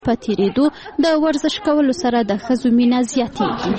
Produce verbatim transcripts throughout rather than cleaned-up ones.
په تیریدو د ورزش کولو سره د ښځو مینه زیاتېږي.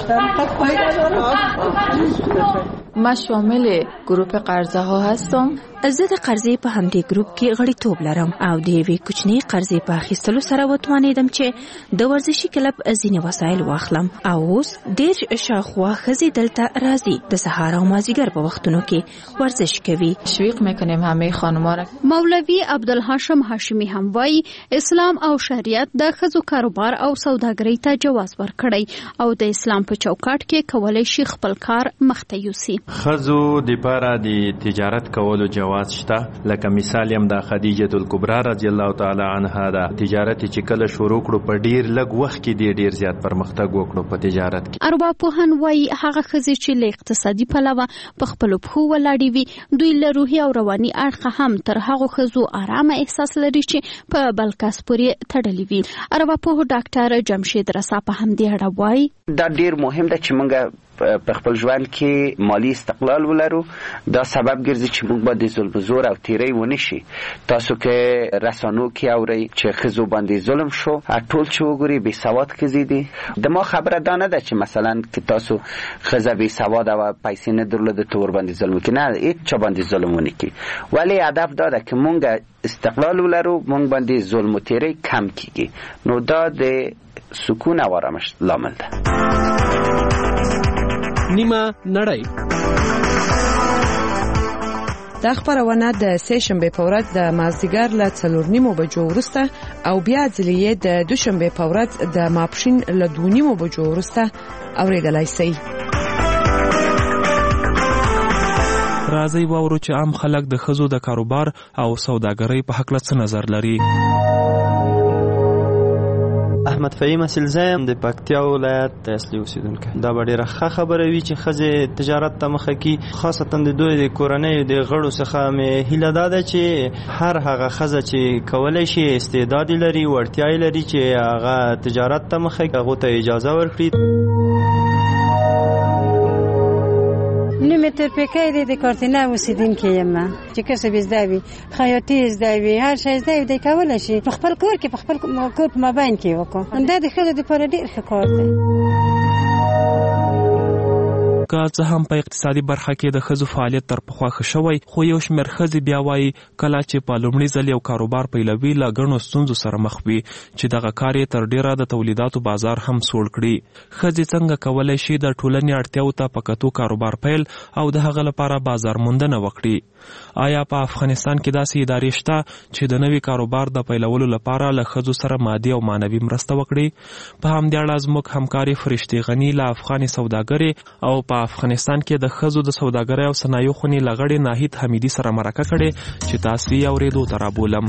ما شامل گروپ قرضه ها هستم. زه د قرضې په همدې ګروپ کې غړیتوب لرم او د یوې کوچنۍ قرضې په اخیستلو سره وتوانېدم چې د ورزشي کلب ځینې وسایل واخلم او اوس ډېر شاوخوا ښځې دلته راځي. د سهار او مازدیګر په وختونو کې ورزش کوي. تشویق میکنیم همه خانم‌ها را. مولوی عبدالهاشم هاشمی هم وایي اسلام او شریعت د ښځو کاروبار او سوداګرۍ ته جواز ورکړی او د اسلام په چوکاټ کې کولی شي خپل کار مخته یوسي. ښځو دپاره د تجارت کولو جواز شته. لکه مثال یم د خدیجه الکبرا رضی الله تعالی عنها دا تجارت چې کله شروع کړو په ډیر لږ وخت کې دی ډیر زیات پرمختګ وکړو په تجارت کې. ارواپوهان وایي هغه ښځې چې له اقتصادي پلوه په خپلو پښو ولاړې وي دوی له روحي او رواني اړخه هم تر هغو ښځو آرامه احساس لري چې په بل کس پورې تړلي وي. ارواپوه ډاکټر جمشید رسا په همدې اړه وایي دا ډیر مهم ده چې موږ په خپل ژوند کې مالی استقلال ولرو. دا سبب ګرځي چې موږ باندې ظلم زور او تیری ونه شي. تاسو کې رسانو کې اورئ چې ښځو باندې ظلم شو، ټول چې وګوري بې سواد ښځې دي. د ما خبره دا نه ده چې مثلا که تاسو ښځه بې سواد او پیسې نه درلوده تو ور باندې ظلم وکړي. نه، هیڅ چا باندې ظلم ونه کړي. ولی هدف دا ده که موږ استقلال ولرو، موږ باندې ظلم و تیری کم کیږي. نو دا د سکون او آرامش لامل ده. نیمه نړۍ. دا خبرونه د سه شنبه په ورځ د مازدیګر له څلور نیمو بجو وروسته او بیا ځلې د دوشنبه په ورځ د ماپښین له دوه نیمو بجو وروسته اوریدلای شئ. راځي واورو چې عام خلک د ښځو د کاروبار او سوداګرۍ په حق له څه نظر لري. احمد فهیم اصلزایم د پکتیا ولایت اصلي اوسیدونکی. دا به ډیره ښه خبره وي چې ښځې تجارت ته مخه کړي. خاصتا د دوی د کورنۍ د غړو څخه مې هیله دا ده چې هر هغه ښځه چې کولی شي استعداد لري وړتیا لري چې هغه تجارت ته مخه کړي هغو ته اجازه ورکړي. نومې تورپیکی دی د کارتینه اوسیدونکی یم چې کسب زده وي خیاطي زده وي هر شی زده وي دی کولی شي په خپل کور کې په خپل کور په مابین کې وکړو. دا د ښځو دپاره ډېر ښه کار دی. که څه هم په اقتصادي برخه کې د ښځو فعالیت تر پخوا ښه شوی خو یو شمېر ښځې بیا وایي کله چې په لومړي ځل یو کاروبار پیلوي له ګڼو ستونزو سره مخ وي چې دغه کار یې تر ډېره د تولیداتو بازار هم سوړ کړي. ښځې څنګه کولی شي د ټولنې اړتیاو ته په کتو کاروبار پیل او د هغه لپاره بازار موندنه وکړي؟ آیا په افغانستان کې داسې ادارې شته چې د نوي کاروبار د پیلولو لپاره له ښځو سره مادي او معنوي مرسته وکړي؟ په همدې اړه زموږ همکارې فرشتې غني له افغاني سوداګرې او په افغانستان کې د ښځو د سوداګرۍ او صنایعو خونې له غړې ناهید حمیدي سره مرکه کړې چې تاسو یې اورېدو ته رابولم.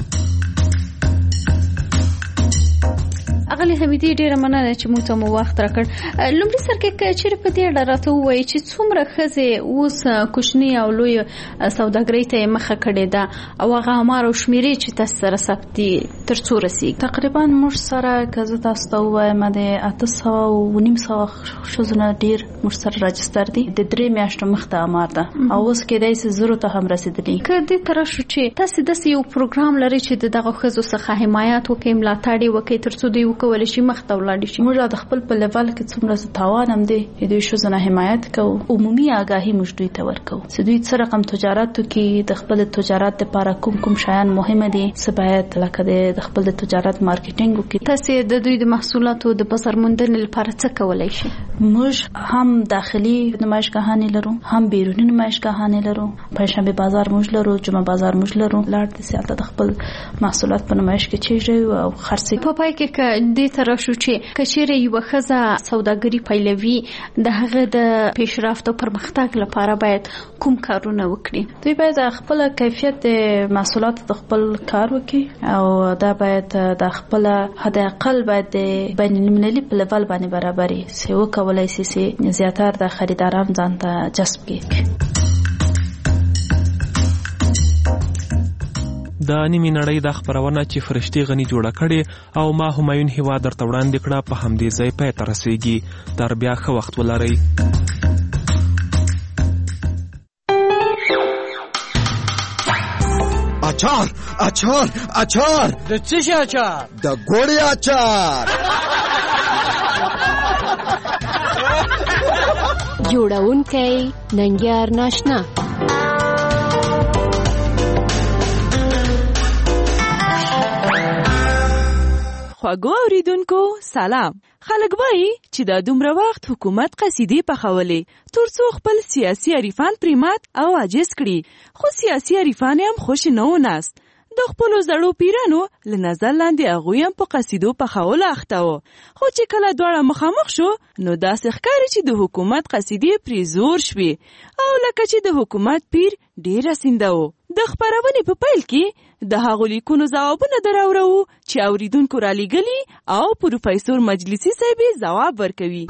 اغلی حمیدي ډیره مننه چې موږ ته مو وخت راکړ. لومړي سر کې چیرې په دې اړه راته ووایي چې څومره ښځې اوس کوچنۍ او لوی سوداګرۍ ته مخه کړې ده او هغه امار او شمیرې چې تاسو سره ثبت دي تر څو رسیږي؟ تقریبا موږ سره که زه تاسو ته ووایم د اته سوه او نیم سوه ښځو نه ډېر موږ سره راجستر دي. د درې میاشتو مخته امار ده او اوس کېدای شي زرو ته هم رسېدلي. که دې ته راشو چې تاسې داسې یو پروګرام لرئ چې د دغه ښځو څخه حمایت وکړئ ملاتړ یې وکړئ تر څو دوی وکولی شي مخ ته ولاړ شي؟ موږ د خپل په لیول کې څومره توان هم دی دوی ښځو نه حمایت کوو. عمومي آګاهي موږ دوی ته ورکوو چې دوی څه رقم تجارت وکړي د خپل تجارت لپاره کوم کوم شیان مهمه دي څه باید لکه د خپل د تجارت مارکیټینګ وکړي. تاسې د دوی د محصولاتو د بازار موندنې لپاره څه کولی شي؟ موږ هم داخلي نمایشګاهانې لرو هم بیروني نمایشګاهانې لرو. پنجشنبه بازار موږ لرو، جمعه بازار موږ لرو. لاړ د سیاته د خپل محصولات په نمایش کې چیږي او خرڅي. په پای کې که دې ته راشو چې کچېرې یوه ښځه سوداګري پیلوي د هغه د پیشرفت او پرمختګ لپاره باید کوم کارونه وکړي؟ دوی باید خپل کیفیت د محصولاتو د خپل کار وکړي او دا باید د خپل حد اقل باید د بین المللي په لیول باندې برابري چې وکولای شي چې زیاتره د خریداران ځان ته جذب کړي. د نیمې نړۍ د خبرونه چې فرشتې غني جوړه کړې او ما همایون هیوا درته وړاندې کړه په همدې ځای پای ته رسیږي. تر بیا ښه وخت ولرئ. اچار اچار اچار د څه شي اچار؟ د ګوړې اچار. جوړونکی ننګیار ناشنا. خواږو اوریدونکو سلام. خلک وایي چې دا دومره وخت حکومت قصیدې پخولې تر څو خپل سیاسي عریفان پرې مات او عاجز کړي، خو سیاسي عریفان هم خوش نه و ناست. د خپلو زړو پیرانو له نظر لاندې هغوی هم په قصیدو پخولو اخته و، خو چې کله دواړه مخامخ شو نو داسې ښکاري چې د حکومت قصیدې پرې زور شوې او لکه چې د حکومت پیر ډېر رسنده و. د خپرونې په پیل کې د هغو لیکونو ځوابونه دراوړو چې اوریدونکو را لیږلي او پروفیسور مجلسي صاحب ځواب ورکوي.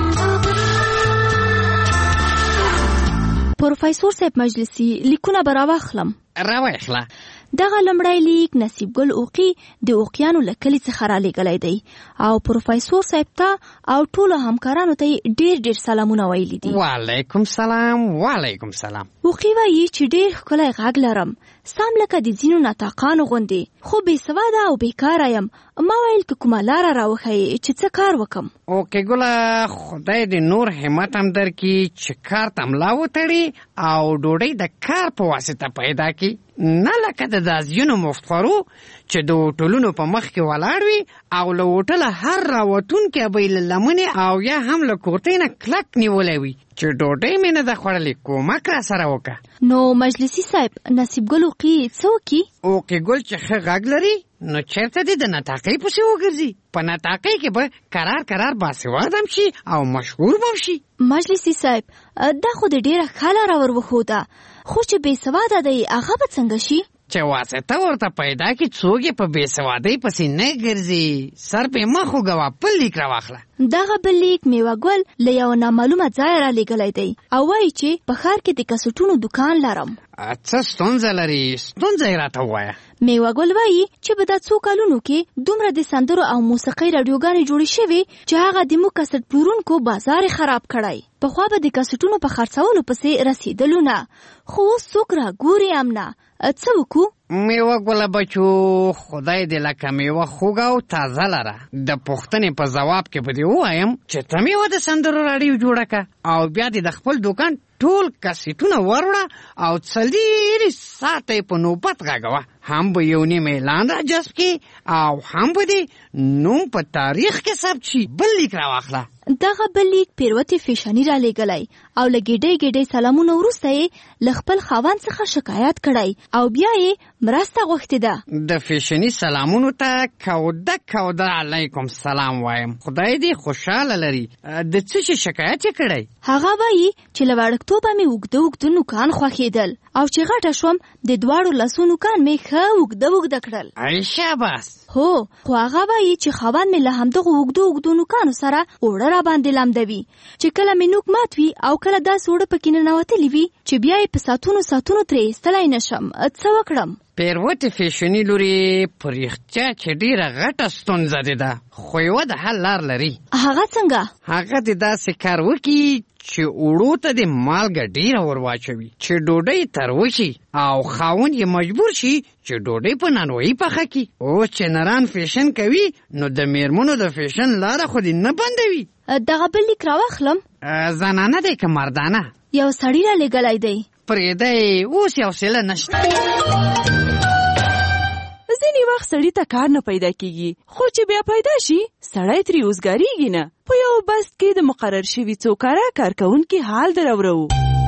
پروفیسور صاحب مجلسي، لیکونه به راواخلم. راواخله. دغه لمړی لیک نصیب ګل اوقي د اوقیانو له کلي څخه رالیږلی دی او پروفیسور صاحب ته او ټولو همکارانو ته یې ډېر ډېر سلامونه ویلي دي. وعلیکم سلام. وعلیکم سلام. اوقي وایي چې ډېر ښکلی غږ لرم، سم لکه د ځینو ناطقانو غوندې، خو بې سواده او بېکاره یم. ما ویل که کومه لاره راوښیې چې څه کار وکم. اوکې ګله، خدای دې نور همت هم درکړي چې کار ته ملا وتړي او ډوډۍ د کار په واسطه پیدا کړي، نه لکه د دازیونو مفتخرو چې د هوټلونو په مخ کې ولاړ وي او له هوټله هر راوتونکی به یې له لمنې او یا هم له کورتۍ نه کلک نیولی وي چې ډوډۍ مې نه ده خوړلې، کومک را سره وکړه. نو مجلسي صاحب، نصیب ګل اوقي څه وکړي؟ اوقې ګل چې ښه غږ لري نو چېرته دې د نطاقۍ پسې وګرځي، په نطاقۍ کې به قرار قرار باسواده هم شي او مشهور به شي. مجلسي صاحب، دا خو د ډېره ښه لاره ور وښوده، خو چې بې سواده دی هغه به څنګه شي؟ چې واسطه ورته پیدا کړي څوک یې په بې سوادۍ پسې نه ګرځي. سر پې مخ وګوه، بل لیک راواخله. دغه بل لیک میوه ګل له یو نامعلومه ځایه رالیږلی دی او وایي چې په ښار کې د کسټونو دکان لرم. څه ستونزه لري؟ ستونزه یې راته ووایه. میوه ګل وایي چې په دا څو کلونو کې دومره د سندرو او موسیقۍ راډیوګانې جوړې شوې چې هغه د موږ کسټ پلورونکو بازار یې خراب کړی. پخوا به د کسټونو په خرڅولو پسې رسېدلو نه، خو اوس څوک راګوري هم نه. څه وکړو؟ میوه ګله بچو، خدای دې لکه میوه خوږه او تازه لره. د پوښتنې په ځواب کې به دې ووایم چې ته میوه د سندرو راډیو جوړه کړه او بیا دې د خپل دوکان ټول کسیټونه وروړه او څلېرې ساعته یې په نوبت غږوه. هم به یو نیم اعلان را جذب کړي او هم به دې نوم په تاریخ کې ثبت شي. بل لیک راواخله. دغه بل لیک پیروتې فیشني رالیږلی او له ګېډۍ ګېډۍ سلامونه وروسته یې له خپل خاوند څخه شکایت کړی او بیا یې مرسته غوښتې ده. د فیشني سلامونو ته کوده کوده علیکم سلام وایم. خدای دې خوشحاله لري. د څه شي شکایت یې کړی؟ هغه وایي چې له وړکتوبه مې اوږده اوږده نوکان خوښېدل او چې غټه شوم د دواړو لاسو نوکان مې ښه اوږده اوږده کړل. ای شاباس. هو، خو هغه وایي چې خاوند مې له همدغو اوږدو اوږدو نوکانو سره اوړه را باندې لمدوي چې کله مې نوک مات وي او کله داسې اوړه پکې ننوتلي وي چې بیا یې په ساعتونو ساعتونو ترې ایستلی نه شم. څه وکړم؟ پیروتې فیشني لورې، په رښتیا چې ډېره غټه ستونزه دې ده، خو یوه د حل لار لري. هغه څنګه؟ هغه دې داسې کار وکړي چې اوړو ته دې مالګه ډېره ور واچوي چې ډوډۍ تروه شي او خاوند یې مجبور شي چې ډوډۍ په نانوایي پخه کړي. اوس چې نران فیشن کوي نو د میرمنو د فیشن لاره خو دې نه بندوي. دغه بل لیک راواخلم. زنانه دی که مردانه؟ یو سړي رالیږلی دی. پرېږدی، اوس یو حوصله نشته. ځینې وخت سړي ته کار نه پیدا کېږي، خو چې بیا پیدا شي سړی ترې اوزګارېږي نه. په یو بست کې د مقرر شوي څو کاره کارکوونکي حال دراوړو.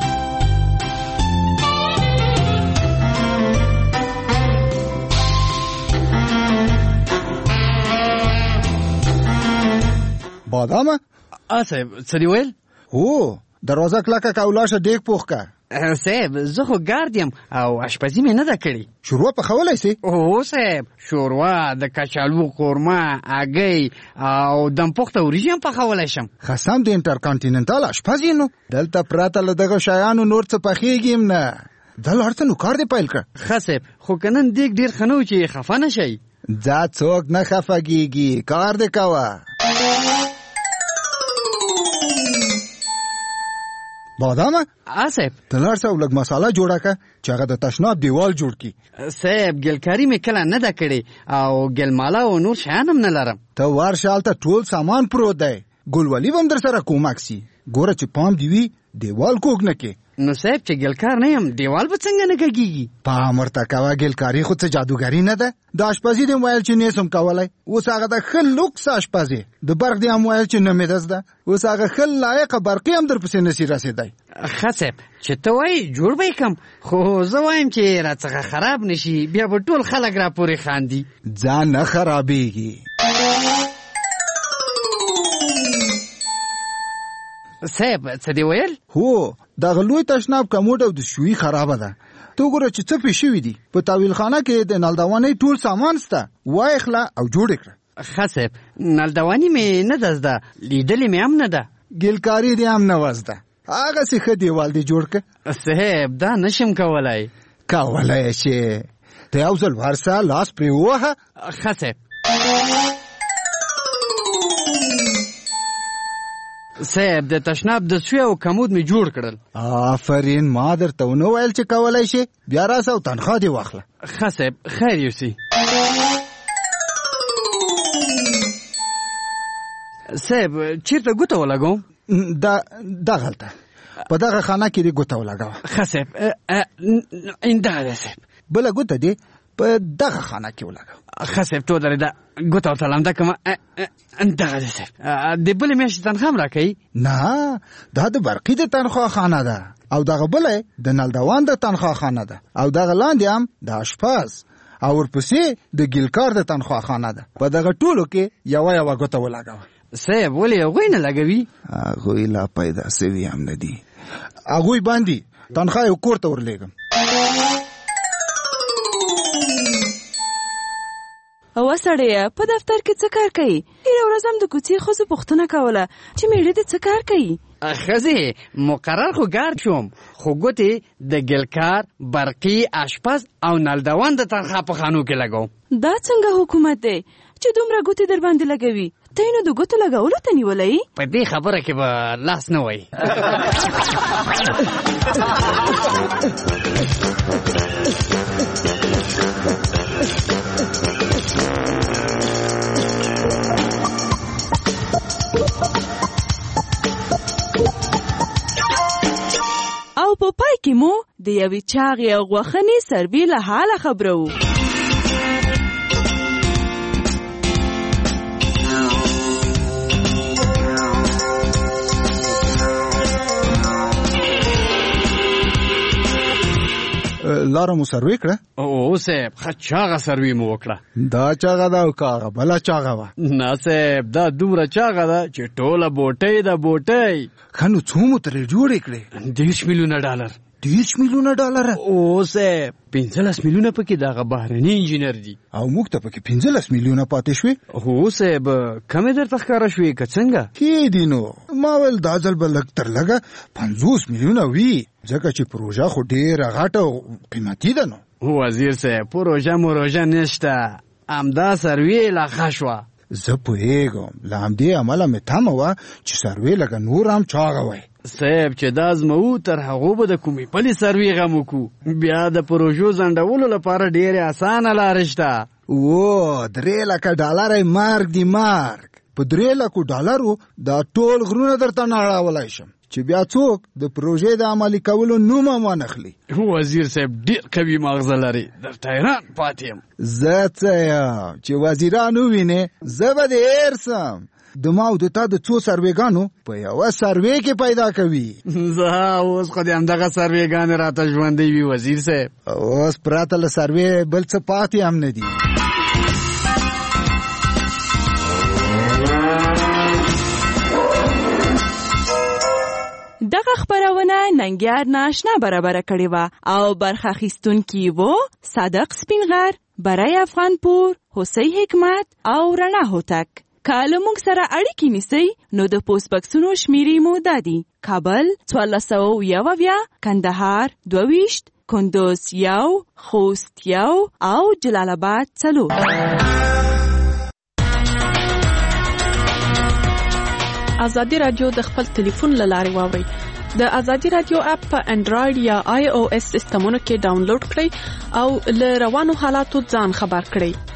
بادامه؟ صاحب څه دې ویل؟ هو، دروازه کلکه که او لاشه دیګ پوخ که. صاحب زه خو ګارد یم او اشپزي مې نه ده کړې. شوروا پخولی سې؟ هو صاحب، شوروا، د کچالو قورمه، هګۍ او دمپخته وریجې هم پخولی شم. خسم د انټرکانټیننټال اشپز یې نو. دلته پرته له دغه شیانو نور څه پخېږي هم نه. دا لاړ څه نو کار دې پیل کړه؟ ښه صاحب، خو که نن دیګ ډېر ښه نه و چې خفه نه شئ. ځه څوک نه خفه کېږي، کار دې کوه. بادامه آصف ته لاړ شه او لږ مساله جوړه کړه چې هغه د تشناب دیوال جوړ کړي. صاحب ګلکاري مې کله نه ده کړې او ګلماله او نور شیان هم نه لرم. ته ورشه هلته ټول سامان پروت دی. ګلولي به هم در سره کومک سي. ګوره چې پام دې وي دیوال کوږ نه کې. نو صاحب چې ګلکار نه یم دیوال به څنګه نه کږېږي؟ پام ورته کوه ګلکاري خو څه جادوګري نه ده. د اشپزي دې ویل چې نیسم کولی. اوس هغه د ښه لوکس اشپزي د برق دې هم ویل چې نه مې ده زده. اوس هغه ښه لایقه برقي هم در پسې نسي رسېدی. ښه صاحب چې ته وایې جوړ به یې کړم خو زه وایم چې راڅخه خراب نه شي بیا به ټول خلک راپورې خاندي. ځان نه خرابېږي. صاحب څه دې ویل؟ هو دغه لوی تشناب کموډ او د شوي خرابه ده. ته ګوره چې څه پې شوي دي. په تاویل خانه کې د نلدوانۍ ټول سامان سته. وایخله او جوړ یې کړه. ښه صاحب نلدواني مې نه ده زده لیدلې مې هم نه ده. ګلکاري دې هم نه وه زده. هغسې ښه دیوال دې جوړ کړه. صاحب دا نشم کولی. کولی شې. ته یو ځل ورسه لاس پرې ووهه. ښه صاحب. صاحب د تشناب د سوی او کمود مې جوړ کړل. آفرین ما درته ونه ویل چې کولی شې. بیا راسه او تنخوا دې واخله. ښه صاحب خیر یوسي. صاحب چیرته ګوته ولګوم؟ دا دغلته په دغه خانه کې دې ګوته ولګوه. ښه صاحب دغه دی صاحب. بله ګوته دې په دغه خانه کې ولګوه. ښه صاحب تو درې ده ګوته ورته لمده کړمه دغه دی صاحب. د بلې میاشتې تنخوا هم راکوي؟ نه دا د برقي د تنخوا خانه ده او دغه بله د نلدوان د تنخوا خانه ده او دغه لاندې هم د اشپز او ورپسې د ګلکار د تنخوا خانه ده. په دغه ټولو کې یوه یوه ګوته ولګوه. صاحب ولې هغوی نه لګوي؟ هغوی لا پیدا سوي هم نه دي. هغوی باندې تنخوا یو کور ته ورلیږم. او سړیه په دفتر کې څه کار کوي؟ ډېره ورځ هم د کوڅې ښځو پوښتنه کوله چې میړه دې څه کار کوي؟ ښځې مقرر خو ګارد شوم خو ګوتې د ګلکار برقي اشپز او نلدوان د تنخوا په خانو کې لګوم. دا څنګه حکومت دی چې دومره ګوتې در باندې لګوي؟ ته یې نو د ګوتو لګولو ته نیولی؟ په دې خبره کې به لاس نه وایي. او په پای کې مو د یوې چاغې او غوښنې سروې له حاله خبرو. لاره مو سروې کړه؟ او صاحب ښه چاغه سروې مو وکړه. دا چاغه ده او که هغه بله چاغه وه؟ نه صاحب دا دومره چاغه ده چې ټوله بوټۍ ده بوټۍ. ښه نو څو مو ترې جوړې کړې؟ دېرش میلیونه ډالر. دېرش میلیونه ډالره؟ او صاحب پنځلس میلیونه پکې دغه بهرني انجینر دي او موږ ته پکې پنځلس میلیونه پاتې شوې. هو صاحب کمې درته ښکاره شوې که څنګه؟ ښې دي نو ما ویل دا ځل به لږ تر لږه پنځوس میلیونه وي ځکه چې پروژه خو ډېره غټه او قیمتي ده. نو وزیر صاحب پروژه مروژه نشته همدا سروې لا ښه شوه. زه پوهېږم له همدې امله مې تمه وه چې سروې لکه نور هم چاغه وی. صاحب چې دا زمو تر هغو به د کومې بلې سروې غم وکړو. بیا د پروژو ځنډولو لپاره ډېرې اسانه لارې شته. و درې لکه ډالره یې مرګ دی مرګ. په درې لکو ډالرو دا ټول غرونه درته نه اړولی شم چې بیا څوک د پروژې د عملي کولو نوم هم وانخلي. وزیر صاحب ډېر قوي مغزه لري درته حیران پاتې یم. زه څه یم چې وزیران ووینې زه به دې هېر سم. د ما او د تا د څو سروېګانو په یوه سروې کې پیدا کوي. زه اوس خو دې همدغه سروېګانې راته ژوندۍ وي وزیر صاحب. اوس پرته له سروې بل څه پاتې هم نه دي. دغه خبرونه ننګیار ناشنا برابر کړې وه او برخه اخیستونکي وو صادق سپینغر، برای افغانپور، حسی حکمت او رڼا هوتک. که له موږ سره اړیکې نیسئ نو د پوسټ بکسونو شمیرې مو دا دي: کابل څوارلس سوه اویا اویا، کندهار دوه ویشت، کندوز یو، خوست یو او جلال آباد څلور. ازادي راډیو د خپل ټلیفون له لارې واورئ د ازادي رادیو اپ په انډراید یا آی او اس سیسټمونو کې ډاونلوډ کړئ او له روانو حالاتو ځان خبر کړئ.